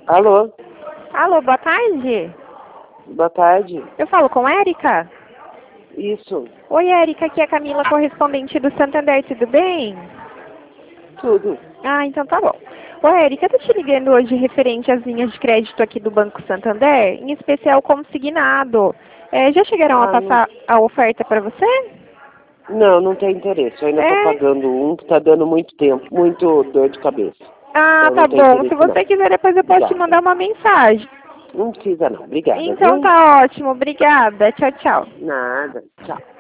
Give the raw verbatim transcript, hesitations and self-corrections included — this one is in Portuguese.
Alô? Alô, boa tarde. Boa tarde. Eu falo com Érica? Isso. Oi, Érica, aqui é a Camila, correspondente do Santander, tudo bem? Tudo. Ah, então tá bom. Ô, Érica, eu tô te ligando hoje referente às linhas de crédito aqui do Banco Santander, em especial consignado. É, já chegaram a Ah, não, passar a oferta para você? não, não tem interesse. Eu ainda estou É? pagando um que está dando muito tempo, muito dor de cabeça. Ah, Então tá não tem bom. Se interesse não. você quiser, depois eu posso te Obrigada. mandar uma mensagem. Não precisa não. Obrigada, Então viu? tá ótimo. Obrigada. Tchau, tchau. Nada. Tchau.